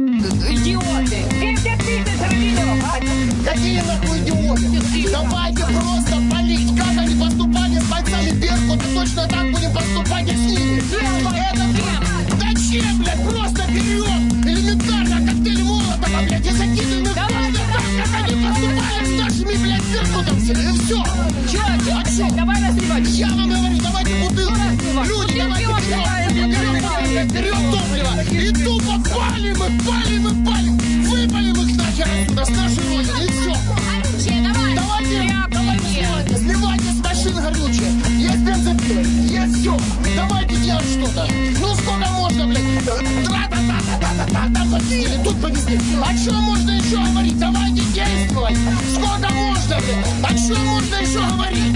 Идиоты! Где ты, Сорвинёв, а? Какие нахуй идиоты? Давайте просто палить. Как они поступали с бойцами Беркута, точно так будем поступать и с ними. Зачем, блядь? Просто берем элементарно коктейль Молотова, блядь, и закидываем их так, как они поступали с нашими, блядь, беркутовцами. И все. Чё? Давай разливать. Я вам говорю, давайте бутылку. Люди, давайте берем топливо. И тупо палим и палим. Выпалим их нахер отсюда, с нашей родины. И все. Давайте сливайте с машин горючее. Есть бензопилы, есть все. Давайте делать что-то. Ну сколько можно, блядь? Там победили, тут победили. А что можно еще говорить? Давайте действовать. Сколько можно, блядь? А что можно еще говорить?